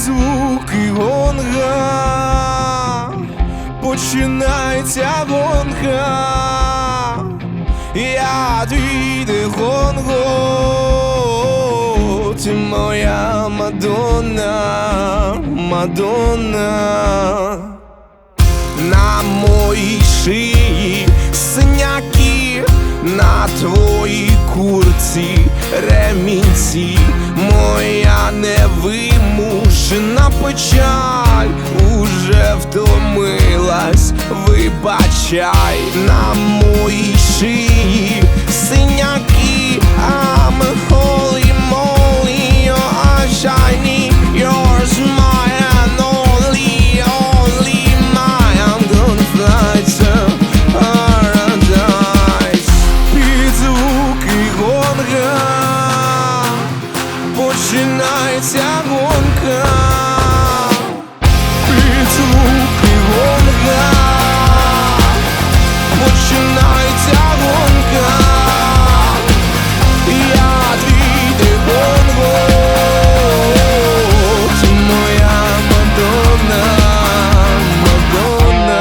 звуки гонга починається гонка. Я твій Конго, ти моя Мадонна, Мадонна. На моїй шиї синяки, на твоїй курці ремінці. Моя невимушена печаль уже втомилась, вибачай. На моїй шиї синяки, I'm holy moly, you're a shiny, you're mine and only mine. I'm gonna fly to paradise. Під звуки гонга починається гонка. Під звуки гонга починається гонка. Я твій Конго, ти моя Мадонна, Мадонна.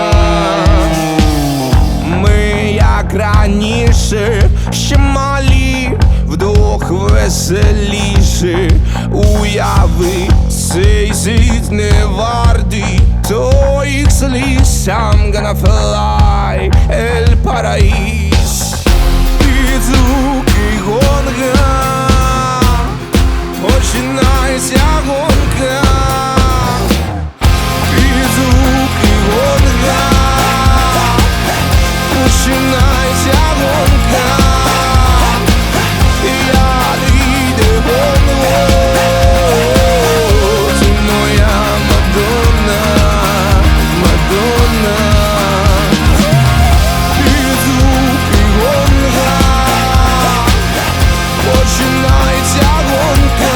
Ми як раніше, ще малі, вдох веселіше. Уяви, цей світ не вартий твоїх сліз. I'm gonna fly, El Paraíso. Під звуки гонга починається гонка. Під звуки гонга починається гонка. Я твій Конго, ти моя Мадонна, Мадонна. Під звуки гонга починається гонка.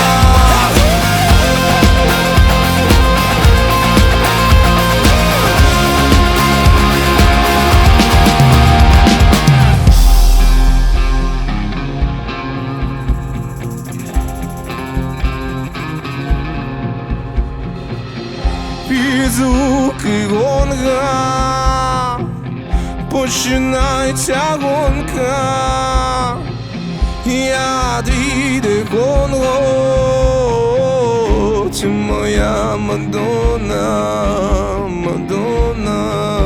Під звуки гонга починається гонка. Я твій Конго, ти моя Мадонна, Мадонна.